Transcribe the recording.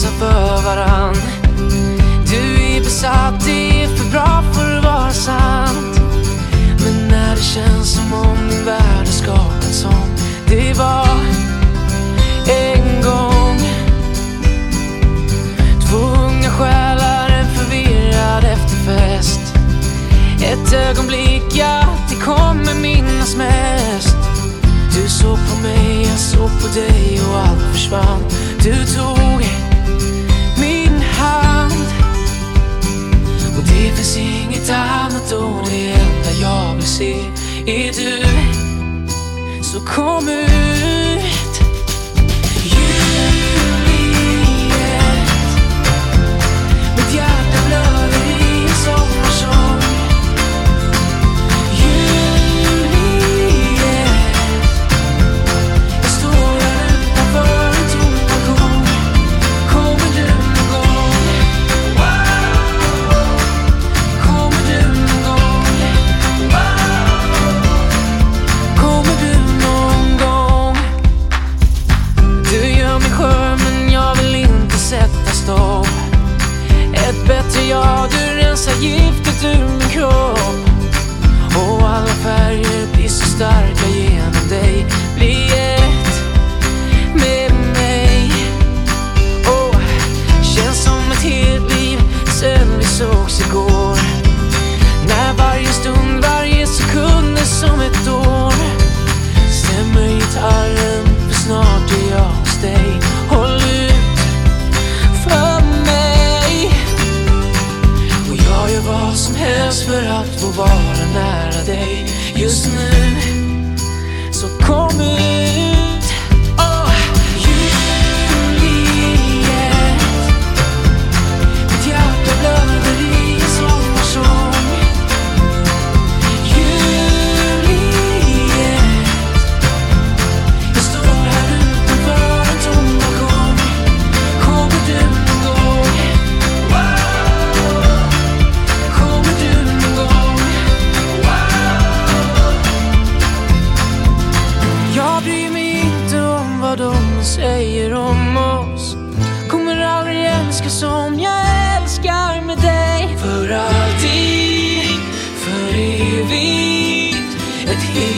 sa för varann. Du är besatt, det är för bra för att vara sant. Men när det känns som om din värld är skapad som det var en gång. Två unga själar, en förvirrad efterfest. Ett ögonblick, ja, det kommer minnas mest. Du såg på mig, jag såg på dig och allt försvann. Du tog min hand. Och det finns inget annat och det enda jag vill se är du. Så kom ut. Mitt hjärta blöder i en sommarsång. Jag står här utanför en tom balkong. Kommer du någon gång? Kommer du någon gång? Kommer du någon gång? Du gör mig skör men jag vill inte sätta stopp. Ett bättre jag, du rensar giftet ur min kropp. Och alla färger blir så starka genom dig. Bli ett med mig. Och känns som ett helt liv sen vi sågs igår. När varje stund, varje sekund är som ett år. Stämmer gitarren, för snart är jag hos dig. Håll ut för mig. Och jag gör vad som helst för att få vara nära dig. Just nu, så kom ut. Oh, Juliet. Mitt hjärta blöder i en sommarsång. Juliet. Jag står här utanför en tom balkong. Kommer du någon gång? Kommer du någon gång? Jag bryr mig inte om vad de säger om oss. Kommer aldrig älska som jag älskar med dig. För alltid, för evigt, ett helt